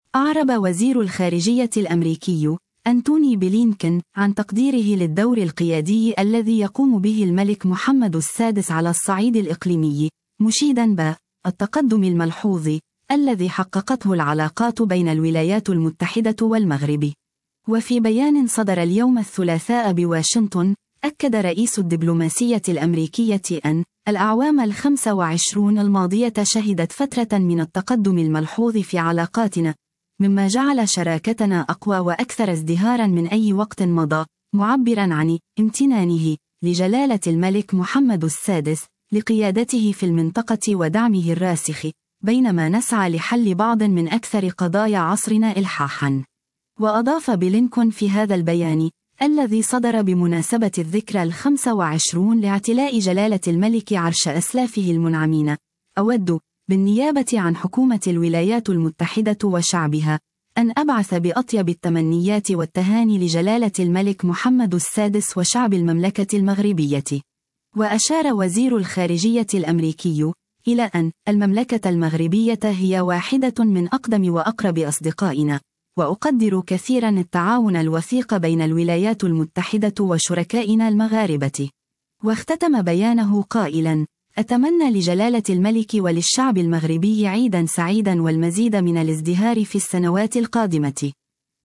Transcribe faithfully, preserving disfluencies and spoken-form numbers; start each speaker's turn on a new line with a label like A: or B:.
A: أعرب وزير الخارجية الأمريكي أنتوني بلينكن عن تقديره للدور القيادي الذي يقوم به الملك محمد السادس على الصعيد الإقليمي، مشيداً بالتقدم الملحوظ الذي حققته العلاقات بين الولايات المتحدة والمغرب. وفي بيان صدر اليوم الثلاثاء بواشنطن، أكد رئيس الدبلوماسية الأمريكية أن الأعوام الخمس وعشرون الماضية شهدت فترة من التقدم الملحوظ في علاقاتنا، مما جعل شراكتنا أقوى وأكثر ازدهاراً من أي وقت مضى، معبراً عن امتنانه لجلالة الملك محمد السادس لقيادته في المنطقة ودعمه الراسخ، بينما نسعى لحل بعض من أكثر قضايا عصرنا إلحاحاً. وأضاف بلينكن في هذا البيان الذي صدر بمناسبة الذكرى الخمس وعشرون لاعتلاء جلالة الملك عرش أسلافه المنعمين: أود بالنيابة عن حكومة الولايات المتحدة وشعبها أن أبعث بأطيب التمنيات والتهاني لجلالة الملك محمد السادس وشعب المملكة المغربية. وأشار وزير الخارجية الأمريكي إلى أن المملكة المغربية هي واحدة من أقدم وأقرب أصدقائنا، وأقدر كثيراً التعاون الوثيق بين الولايات المتحدة وشركائنا المغاربة. واختتم بيانه قائلاً: أتمنى لجلالة الملك وللشعب المغربي عيداً سعيداً والمزيد من الازدهار في السنوات القادمة.